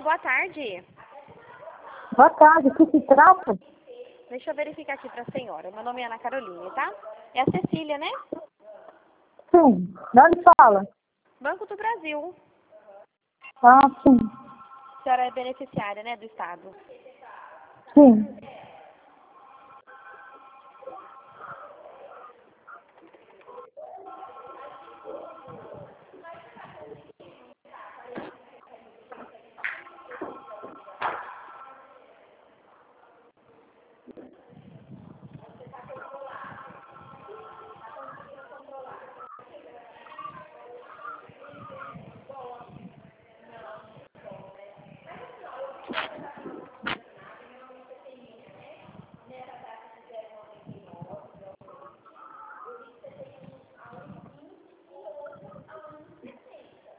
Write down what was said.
boa tarde. Boa tarde, o que se trata? Deixa eu verificar aqui para a senhora. Meu nome é Ana Caroline, tá? É a Cecília, né? Sim, de onde fala? Banco do Brasil. Ah, sim, A senhora é beneficiária, né, do Estado. sim.